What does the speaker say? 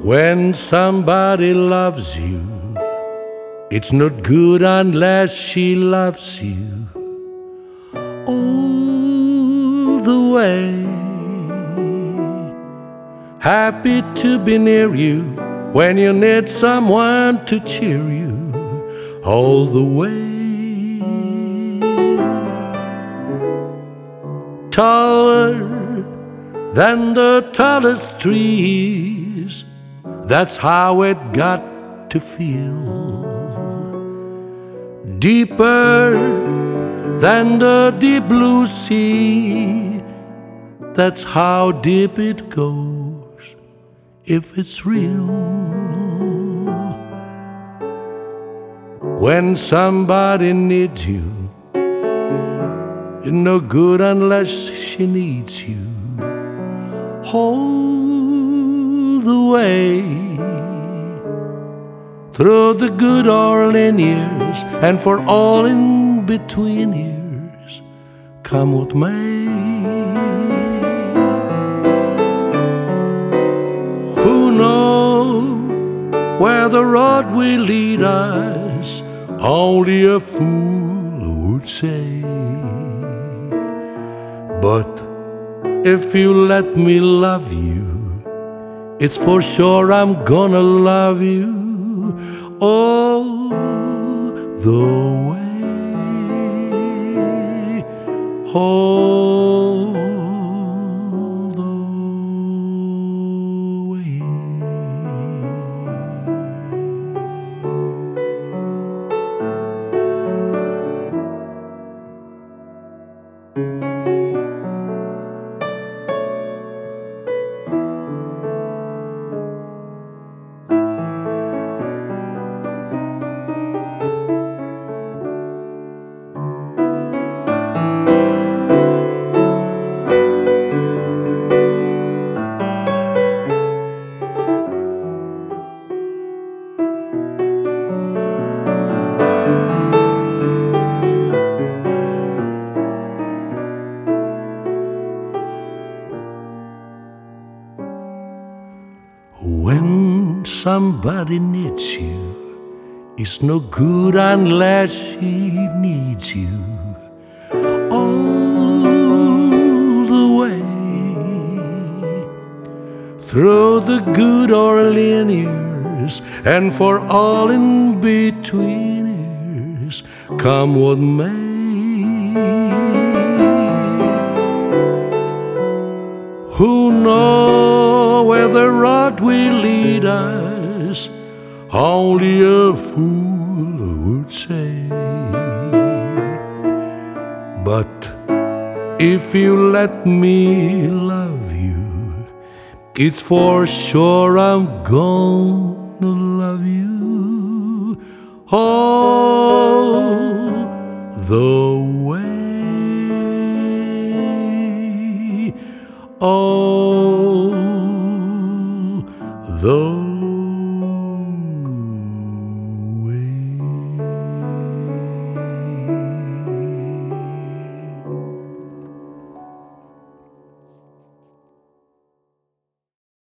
When somebody loves you, it's not good unless she loves you all the way. Happy to be near you when you need someone to cheer you all the way. Taller than the tallest trees, that's how it got to feel. Deeper than the deep blue sea, that's how deep it goes if it's real. When somebody needs you, you're no good unless she needs you all the way. Through the good or lean years, and for all in between years, come what may. Who knows where the road will lead us? Only a fool would say. But if you let me love you, it's for sure I'm gonna love you all the way, all the way. When somebody needs you, it's no good unless she needs you all the way. Through the good or lean years, and for all in between years, come what may. Who knows where the road will lead us? Only a fool would say. But if you let me love you, it's for sure I'm gonna love you all the